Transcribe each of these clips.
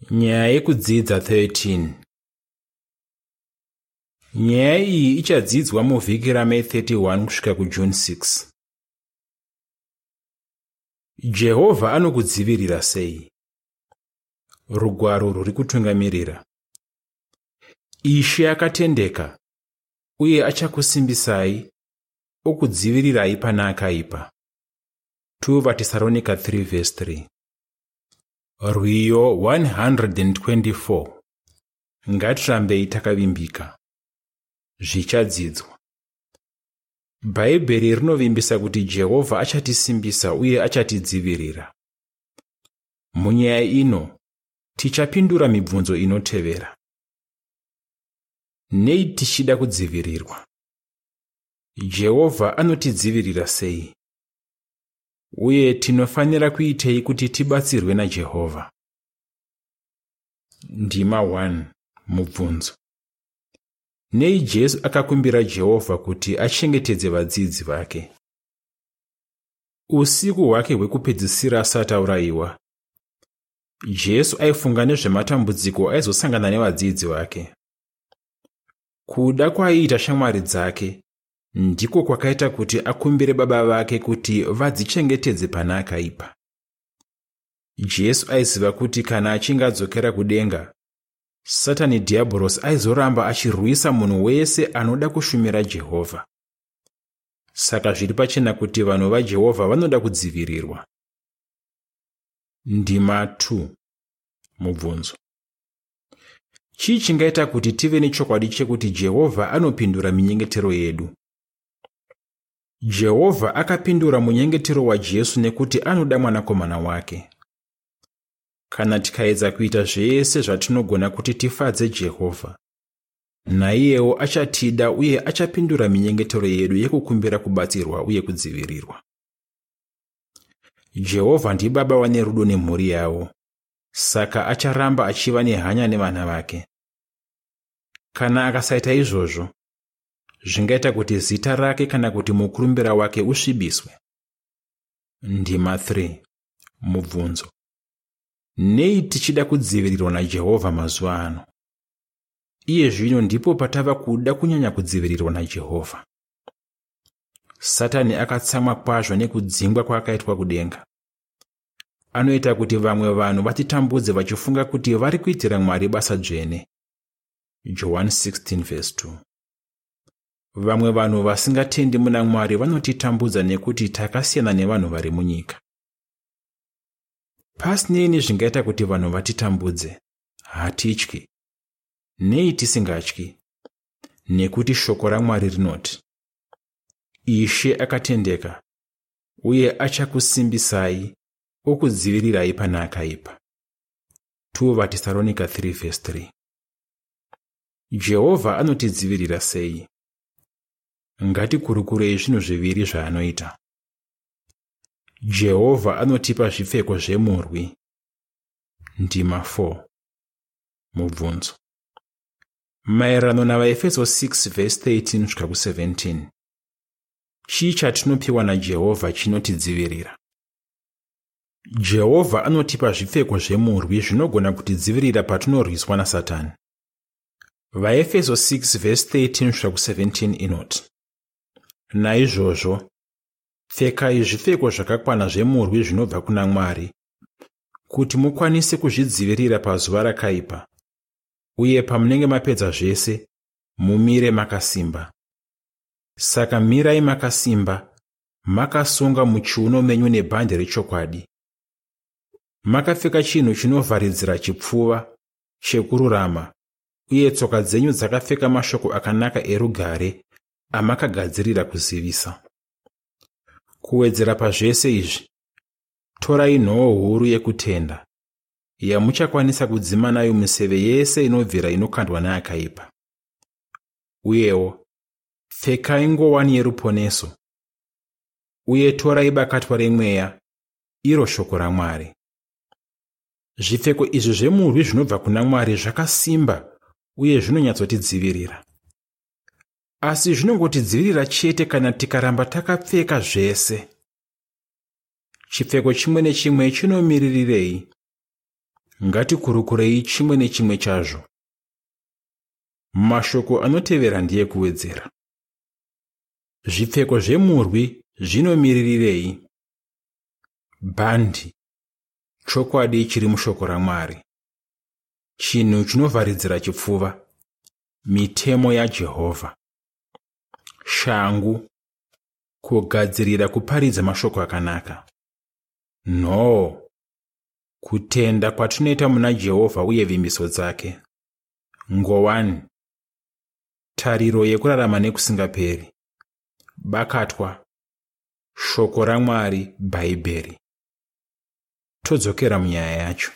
Nyaya yekudzidza 13. Nyaya iyi ichadzidzwa muvhiki raMei 31 kusvika kuJune 6. Jehovha anokudzivirira sei? Rugwaro rwuri kutungamirira. Ishe akatendeka uye achakusimbisai, okudzivirirai pana akaipa. 2 vaTesaronika 3:3. Rwiyo 124. Ngatirambei takavimbika. Zvichadzidzwa. Bhaibheri rinovimbisa kuti Jehovha achatisimbisa uye achatidzivirira. Munyaya ino, tichapindura mibvunzo inotevera. Nei tichida kudzivirirwa? Jehovha anotidzivirira sei? Uye tinofanira kuitei kuti tibatsirwe naJehovha? Ndima 1. Mubvunzo. Nei Jesu akakumbira Jehovha kuti achengetedze vadzidzi vake? Usiku hwake hwekupedzisira asati aurayiwa, Jesu aifunga nezvematambudziko aizosangana nevadzidzi vake. Kuda kwaiita shamwari dzake ndiko kwakaita kuti akumbire baba vake kuti vadzichengetedze pana akaipa. Jesu aiziva kuti kana achinge adzokera kudenga, Satani dhiabhorosi aizoramba achirwisa munhu wese anoda kushumira Jehovha. Saka zviri pachena kuti vanhu vaJehovha vanoda kudzivirirwa. Ndima 2. Mubvunzo. Chii chingaita kuti tive nechokwadi chekuti Jehovha anopindura minyengetero yedu? Jehovha akapindura munyengetero waJesu nekuti anoda mwanakomana wake. Kana tikaedza kuita zvese zvatinogona kuti tifadze Jehovha, naiyewo achatida uye achapindura minyengetero yedu yekukumbira kubatsirwa uye kudzivirirwa. Jehovha ndibaba wane rudo nemhuri yavo, saka acharamba achiva nehanya nevana vake. Kana akasaita izvozvo, zvingaita kuti zita rake kana kuti mukurumbira wake usvibiswe. Ndima 3. Mubvunzo. Nei tichida kudzivirirwa naJehovha mazuva ano? Iye zvino ndipo patava kuda kunyanya kudzivirirwa naJehovha. Satani akatsamwa kwazvo nekudzingwa kwaakaitwa kudenga. Anoita kuti vamwe vanhu vatitambudze vachifunga kuti vari kuitira Mwari basa dzvene. Johani 16:2. Vamwe vanhu vasingatendi muna Mwari vanotitambudza nekuti takasiyana nevanhu vari munyika. Pasinei nezvingaita kuti vanhu vatitambudze, hatityi. Nei tisingatyi? Nekuti shoko raMwari rinoti, Ishe akatendeka uye achakusimbisai, okudzivirirai pana akaipa. 2 vaTesaronika 3:3. Jehovha anotidzivirira sei? Ngatikurukurei zvinhu zviviri zvaanoita. Jehovha anotipa zvipfeko zvemurwi. Ndima 4. Mubvunzo. Maererano navaEfeso 6:13-17, chii chatinopiwa naJehovha chinotidzivirira? Jehovha anotipa zvipfeko zvemurwi zvinogona kutidzivirira patinorwiswa naSatani. VaEfeso 6:13-17 inoti, naizvozvo, pfekai zvipfeko zvakakwana zvemurwi zvinobva kuna Mwari, kuti mukwanise kuzvidzivirira pazuva rakaipa, uye pamunenge mapedza zvese, mumire makasimba. Saka mirai makasimba, makasunga muchiuno menyu nebhande rechokwadi. Makapfeka chinhu chinovharidzira chipfuva, chekururama, uye tsoka dzenyu dzakapfeka mashoko akanaka erugare amakagadzirira kuzivisa. Kuwedzera pazvese izvi, torai nhoo huru yekutenda, yamuchakwanisa kudzima nayo miseve yese inobvira inokandwa neakaipa. Uyewo, pfekai ngowani yeruponeso, uye torai bakatwa remweya, iro shoko raMwari. Zvipfeko izvi zvemurwi zvinobva kuna Mwari zvakasimba uye zvinonyatsotidzivirira. Asi zvinongotidzivirira chete kana tikaramba takapfeka zvese. Chipfeko chimwe nechimwe chinomirirei? Ngatikurukurei chimwe nechimwe chazvo. Mashoko anotevera ndiye kuwedzera. Zvipfeko zvemurwi zvinomirirei? Bhandi, chokwadi chiri mushoko raMwari. Chinhu chinovharidzira chipfuva, mitemo yaJehovha. Shangu, kugadzirira kuparidza mashoko akanaka. Nhoo, kutenda kwatinoita muna Jehovha uye vimbiso dzake. Ngowani, tariro yekurarama nekusingaperi. Bakatwa, shoko raMwari, Bhaibheri. Todzokera munyaya yacho.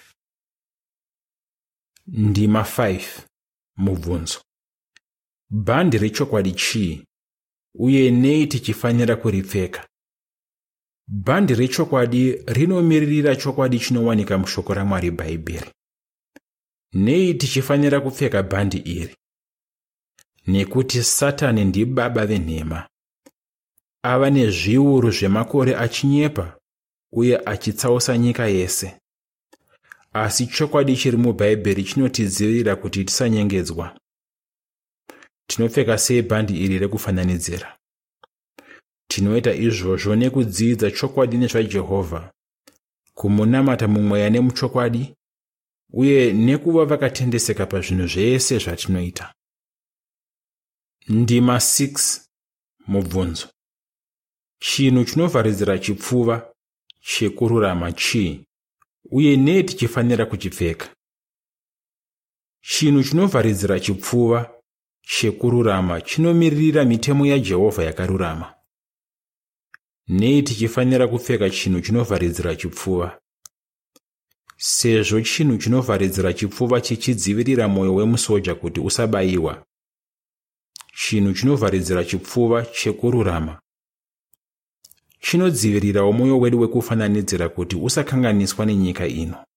Ndima 5. Mubvunzo. Bhandi rechokwadi chii, uye nei tichifanira kuripfeka? Bhandi rechokwadi rinomiririra chokwadi chinowanika mushoko raMwari, Bhaibheri. Nei tichifanira kupfeka bhandi iri? Nekuti Satani ndibaba venhema. Ava nezviuru zvemakore achinyepa uye achitsausa nyika yese. Asi chokwadi chiri muBhaibheri chinotidzivirira kuti tisanyengedzwa. Tinopfeka sei bhandi iri rekufananidzira? Tinoita izvozvo nekudzidza chokwadi nezvaJehovha, kumunamata mumweya nemuchokwadi, uye nekuva vakatendeseka pazvinhu zvese zvatinoita. Ndima 6. Mubvunzo. Chinhu chinovharidzira chipfuva chekururama chii, uye nei tichifanira kuchipfeka? Chinhu chinovharidzira chipfuva chekururama chinomiririra mitemo yaJehovha yakarurama. Nei tichifanira kupfeka chinhu chinovharidzira chipfuva? Sezvo chinhu chinovharidzira chipfuva chichidzivirira mwoyo wemusoja kuti usabayiwa. Chinhu chinovharidzira chipfuva chekururama chinodzivirirawo mwoyo wedu wekufananidzira kuti usakanganiswa nenyika ino.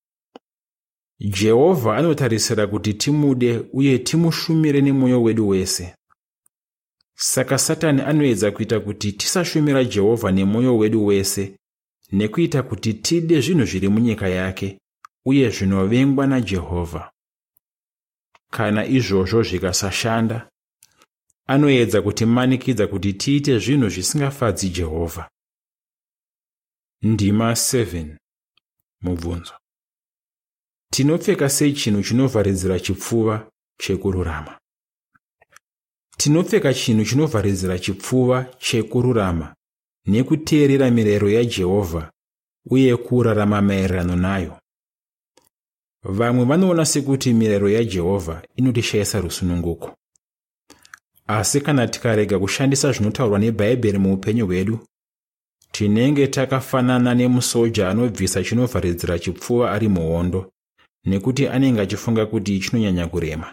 Jehovha anotarisira kuti timude uye timushumire nemwoyo wedu wese. Saka Satani anoedza kuita kuti tisashumira Jehovha nemwoyo wedu wese, nekuita kuti tide zvinhu zviri munyika yake uye zvinovengwa naJehovha. Kana izvozvo zvikasashanda, anoedza kutimanikidza kuti tiite zvinhu zvisingafadzi Jehovha. Ndima 7. Mubvunzo. Tinopfeka sei chinhu chinovharidzira chipfuva chekururama? Tinopfeka chinhu chinovharidzira chipfuva chekururama nekuteerera mirayiro yaJehovha uye kurarama maererano nayo. Vamwe vanoona sekuti mirayiro yaJehovha inotishayisa rusununguko. Asi kana tikarega kushandisa zvinotaurwa neBhaibheri muupenyu hwedu, tinenge takafanana nemusoja anobvisa chinovharidzira chipfuva ari muhondo, nekuti anenge achifunga kuti chinonyanya kurema.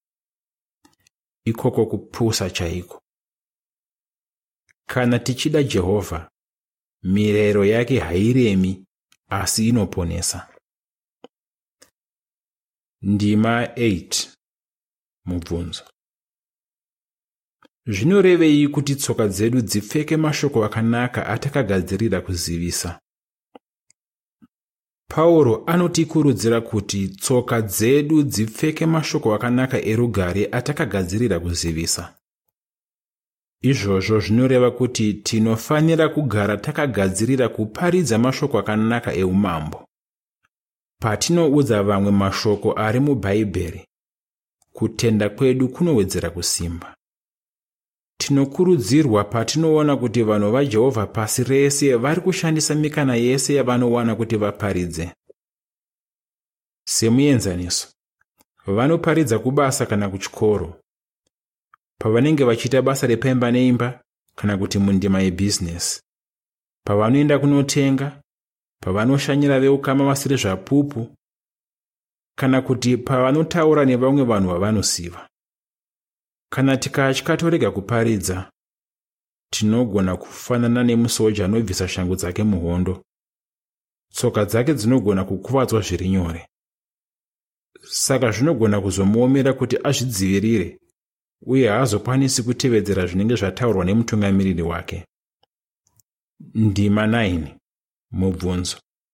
Ikoko kupusa chaiko. Kana tichida Jehovha, mirayiro yake hairemi asi inoponesa. Ndima 8. Mubvunzo. Zvinorevei kuti tsoka dzedu dzipfeke mashoko akanaka atakagadzirira kuzivisa? Pauro anotikurudzira kuti tsoka dzedu dzipfeke mashoko akanaka erugare atakagadzirira kuzivisa. Izvozvo zvinoreva kuti tinofanira kugara takagadzirira kuparidza mashoko akanaka eumambo. Patinoudza vamwe mashoko ari muBhaibheri, kutenda kwedu kunowedzera kusimba. Tinokurudzirwa patinoona kuti vanhu vaJehovha pasi rese vari kushandisa mikana yese yavanowana kuti vaparidze. Semuenzaniso, vanoparidza kubasa kana kuchikoro, pavanenge vachiita basa repaimba neimba kana kuti mundima yebhizinesi, pavanoenda kunotenga, pavanoshanyira veukama vasiri zvapupu, kana kuti pavanotaura nevamwe vanhu vavanosiva. Kana tikatya torega kuparidza, tinogona kufanana nemusoja anobvisa shangu dzake muhondo. Tsoka dzake dzinogona kukuvadzwa zviri nyore. Saka zvinogona kuzomuomera kuti azvidzivirire, uye haazokwanisi kutevedzera zvinenge zvataurwa nemutungamiriri wake. Ndima 9. Mubvunzo.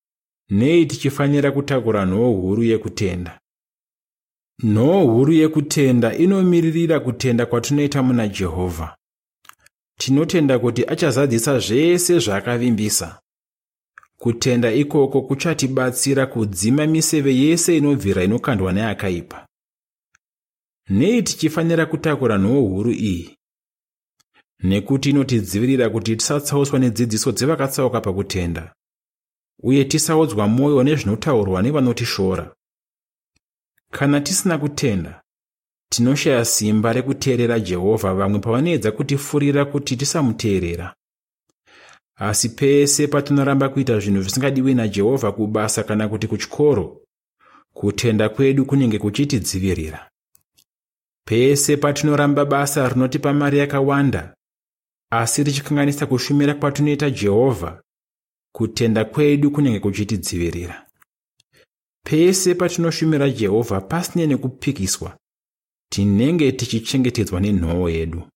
nei tichifanira kutakura nhoo huru yekutenda. Nhoo huru yekutenda inomiririra kutenda kwatinoita muna Jehovha. Tinotenda kuti achazadzisa zvese zvaakavimbisa. Kutenda ikoko kuchatibatsira kudzima miseve yese inobvira inokandwa neakaipa. Nei tichifanira kutakura nhoo huru iyi? Nekuti inotidzivirira kuti tisatsauswa nedzidziso dzevakatsauka pakutenda, uye tisaudzwa mwoyo nezvinotaurwa nevanotishora. Kana tisina kutenda, tinoshaya simba rekuteerera Jehovha vamwe pavanoedza kutifurira kuti tisamuteerera. Asi pese patinoramba kuita zvinhu zvisingadiwi naJehovha kubasa kana kuti kuchikoro, kutenda kwedu kunenge kuchitidzivirira. Pese patinoramba basa rinotipa mari yakawanda, asi tichikanganisa kushumira kwatinoita Jehovha, kutenda kwedu kunenge kuchitidzivirira. Pese patinoshumira Jehovha pasine nekupikiswa, tinenge tichichengetedzwa nenhoo yedu.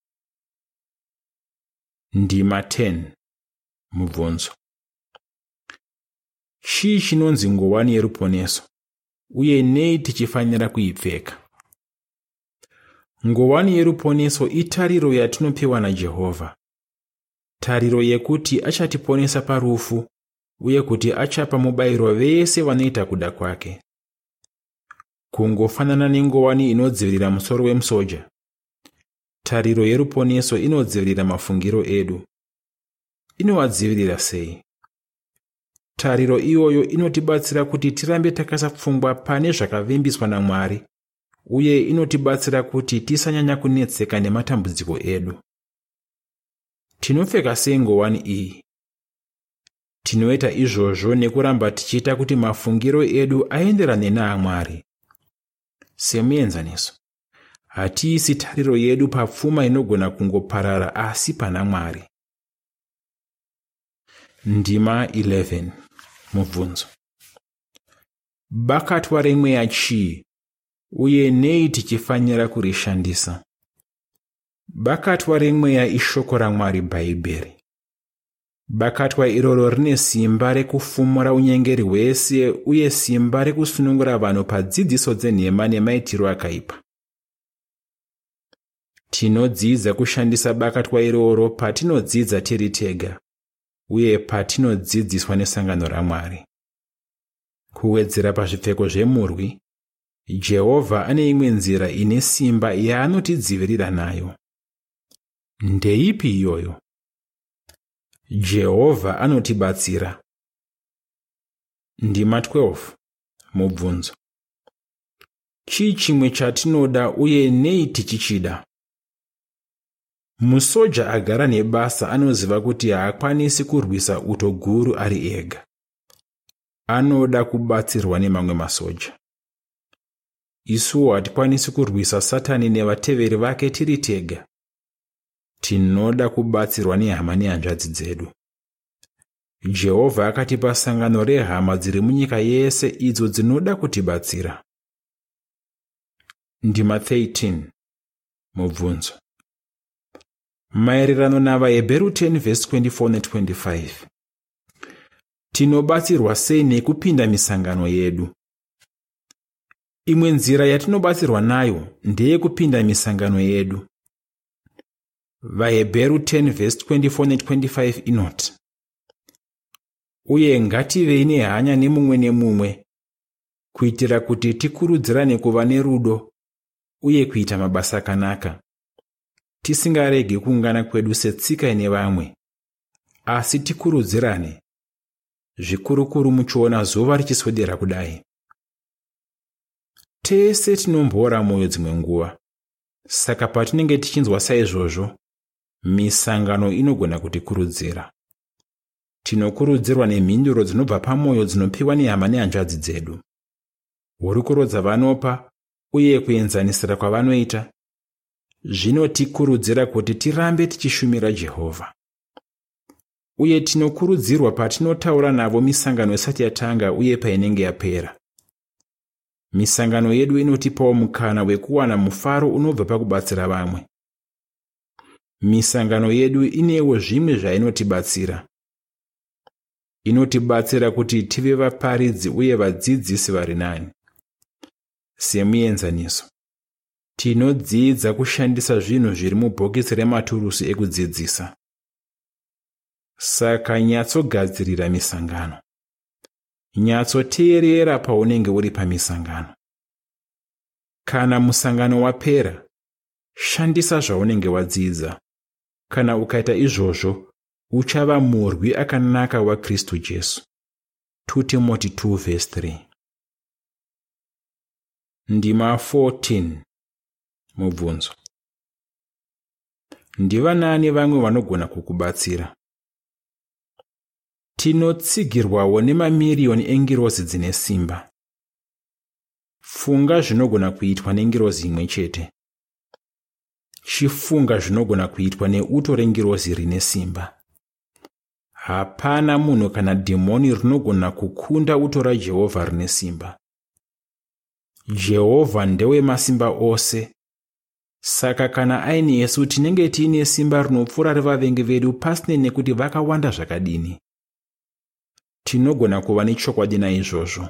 Ndima 10. Mubvunzo. Chii chinonzi ngowani yeruponeso, uye nei tichifanira kuipfeka? Ngowani yeruponeso itariro yatinopiwa naJehovha. Tariro yekuti achatiponesa parufu, uye kuti achapa mubayiro vese vanoita kuda kwake. Kungofanana nengowani inodzivirira musoro wemusoja, tariro yeruponeso inodzivirira mafungiro edu. Inowadzivirira sei? Tariro iyoyo inotibatsira kuti tirambe takasapfungwa pane zvakavimbiswa naMwari, uye inotibatsira kuti tisanyanya kunetseka nematambudziko edu. Tinopfeka sei ngowani iyi? Tinoita izvozvo nekuramba tichiita kuti mafungiro edu aenderane naAmwari. Semuenzaniso, hatiisi tariro yedu papfuma inogona kungoparara asi pana Mwari. Ndima 11. Mubvunzo. Bakatwa remweya chii, uye nei tichifanira kurishandisa? Bakatwa remweya ishoko raMwari, Bhaibheri. Bakatwa iroro rine simba rekufumura unyengeri hwese uye simba rekusunungura vanhu padzidziso dzenhema nemaitiro akaipa. Tinodzidza kushandisa bakatwa iroro patinodzidza tiri tega, uye patinodzidziswa nesangano raMwari. Kuwedzera pazvipfeko zvemurwi, Jehovha ane imwe nzira ine simba yaanotidzivirira nayo. Ndeipi iyoyo? Jehovha anotibatsira. Ndima 12. Mubvunzo. Chii chimwe chatinoda uye nei tichichida? Musoja agara nebasa anoziva kuti haakwanisi kurwisa uto guru ari ega. Anoda kubatsirwa nemamwe masoja. Isuwo hatikwanisi kurwisa Satani nevateveri vake tiri tega. Tinoda kubatsirwa nehama nehanzvadzi dzedu. Jehovha akatipa sangano rehama dziri munyika yese idzo dzinoda kutibatsira. Ndima 13. Mubvunzo. Maererano navaHebheru 10:24-25. Tinobatsirwa sei nekupinda misangano yedu? Imwe nzira yatinobatsirwa nayo ndeyekupinda misangano yedu. VaHebheru 10:24-25 inoti: uye ngativei nehanya nemumwe nemumwe, kuitira kuti tikurudzirane kuva nerudo uye kuita mabasa akanaka, tisingaregi kuungana kwedu setsika ine vamwe, asi tikurudzirane, zvikurukuru muchiona zuva richiswedera kudai. Tese tinomboora mwoyo dzimwe nguva, saka patinenge tichinzwa saizvozvo, misangano inogona kutikurudzira. Tinokurudzirwa nemhinduro dzinobva pamwoyo dzinopiwa nehama nehanzvadzi dzedu. Hurukuro dzavanopa uye kuenzanisira kwavanoita zvinotikurudzira kuti tirambe tichishumira Jehovha. Uye tinokurudzirwa patinotaura navo misangano isati yatanga uye painenge yapera. Misangano yedu inotipawo mukana wekuwana mufaro unobva pakubatsira vamwe. Misangano yedu inewo zvimwe zvainotibatsira. inotibatsira kuti tive vaparidzi uye vadzidzisi vari nani. Semuenzaniso, tinodzidza kushandisa zvinhu zviri mubhokisi rematurusi ekudzidzisa. Saka nyatsogadzirira misangano. Nyatsoteerera paunenge uri pamisangano. Kana musangano wapera, shandisa zvaunenge wadzidza. Kana ukaita izvozvo, uchava murwi akanaka waKristu Jesu. 2 Timothy 2:3. Ndima 14. Mubvunzo. Ndivanani vamwe vanogona kukubatsira? Tinotsigirwawo nemamiriyoni engirozi dzine simba. Funga zvinogona kuitwa nengirozi imwe chete. Chifunga zvinogona kuitwa neuto rengirozi rine simba. Hapana munhu kana dhimoni rinogona kukunda uto raJehovha rine simba. Jehovha ndewe masimba ose. Saka kana aini Yesu tinenge tiine simba rinopfuura revavengi vedu pasine nekuti vakawanda zvakadini. Tinogona kuva nechokwadi naizvozvo.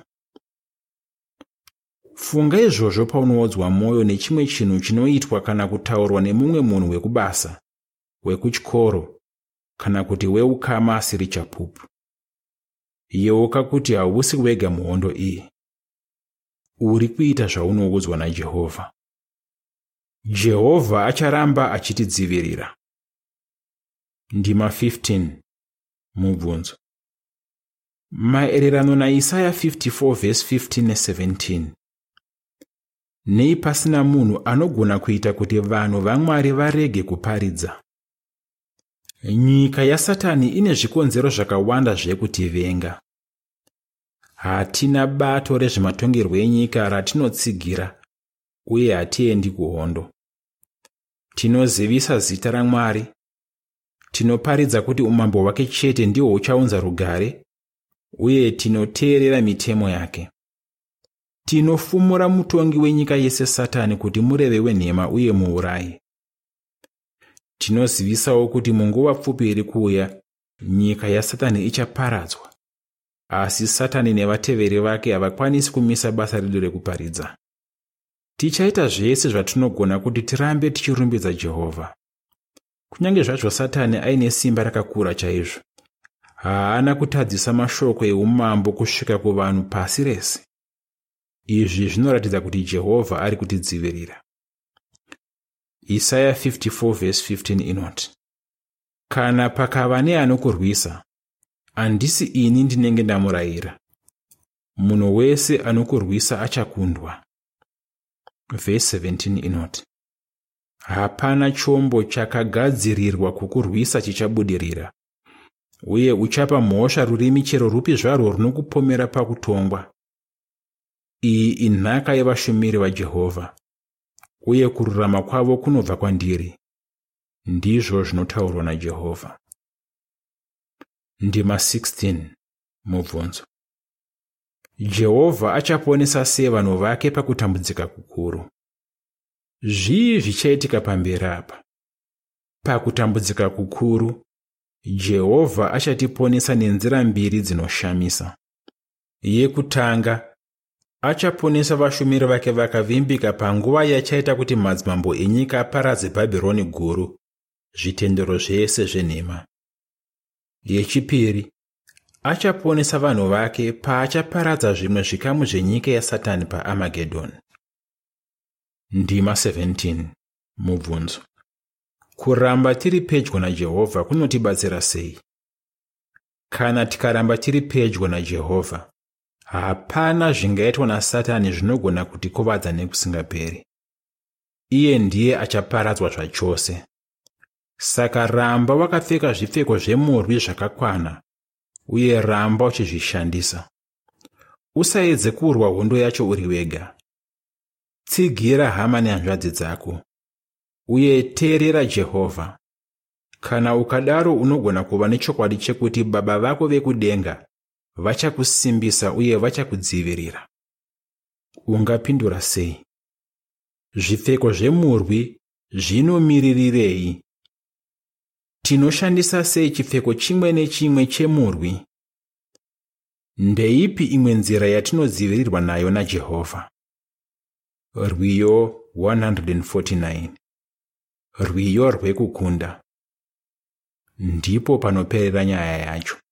Funga izvozvo paunoodzwa mwoyo nechimwe chinhu chinoitwa kana kutaurwa nemumwe munhu wekubasa, wekuchikoro, kana kuti weukama asiri chapupu. Yeuka kuti hausi wega muhondo iyi. Uri kuita zvaunoudzwa naJehovha. Jehovha acharamba achitidzivirira. Ndima 15. Mubvunzo. Maererano naIsaya 54:15-17. Nei pasina munhu anogona kuita kuti vanhu vaMwari varege kuparidza. Nyika yaSatani ine zvikonzero zvakawanda zvekutivenga. Hatina bato rezvematongerwo enyika ratinotsigira, uye hatiendi kuhondo. Tinozivisa zita raMwari. Tinoparidza kuti umambo hwake chete ndihwo huchaunza rugare, uye tinoteerera mitemo yake. Tinofumura mutongi wenyika yese Satani kuti mureve wenhema uye muurayi. Tinozivisawo kuti munguva pfupi iri kuuya, nyika yaSatani ichaparadzwa. Asi Satani nevateveri vake havakwanisi kumisa basa redu rekuparidza. Tichaita zvese zvatinogona kuti tirambe tichirumbidza Jehovha. Kunyange zvazvo Satani aine simba rakakura chaizvo, haana kutadzisa mashoko eumambo kusvika kuvanhu pasi rese. Izvi zvinoratidza kuti Jehovha ari kutidzivirira. Isaya 54:15 inoti, kana pakava neanokurwisa, handisi ini ndinenge ndamurayira. Munhu wese anokurwisa achakundwa. Verse 17 inoti, hapana chombo chakagadzirirwa kukurwisa chichabudirira, uye uchapa mhosva rurimi chero rupi zvarwo runokupomera pakutongwa. Iyi inhaka yevashumiri vaJehovha, uye kururama kwavo kunobva kwandiri. Ndizvo zvinotaurwa naJehovha. Ndima 16. Mubvunzo. Jehovha achaponesa sei vanhu vake pakutambudzika kukuru? Zvii zvichaitika pamberi apa? Pakutambudzika kukuru, Jehovha achatiponesa nenzira mbiri dzinoshamisa. Yekutanga, achaponesa vashumiri vake vakavimbika panguva yachaita kuti madzimambo enyika aparadze Bhabhironi guru, zvitendero zvese zvenhema. Yechipiri, achaponesa vanhu vake paachaparadza zvimwe zvikamu zvenyika yaSatani paAmagedhoni. Ndima 17. Mubvunzo. Kuramba tiri pedyo naJehovha kunotibatsira sei? Kana tikaramba tiri pedyo naJehovha, hapana zvingaitwa naSatani zvinogona kutikuvadza nekusingaperi. Iye ndiye achaparadzwa zvachose. Saka ramba wakapfeka zvipfeko zvemurwi zvakakwana, uye ramba uchizvishandisa. Usaedze kurwa hondo yacho uri wega. Tsigira hama nehanzvadzi dzako, uye teerera Jehovha. Kana ukadaro unogona kuva nechokwadi chekuti Baba vako vekudenga vachakusimbisa uye vachakudzivirira. Ungapindura sei? Zvipfeko zvemurwi zvinomirirei? Tinoshandisa sei chipfeko chimwe nechimwe chemurwi? Ndeipi imwe nzira yatinodzivirirwa nayo naJehovha? Rwiyo 149. Rwiyo rwekukunda. Ndipo panoperera nyaya yacho.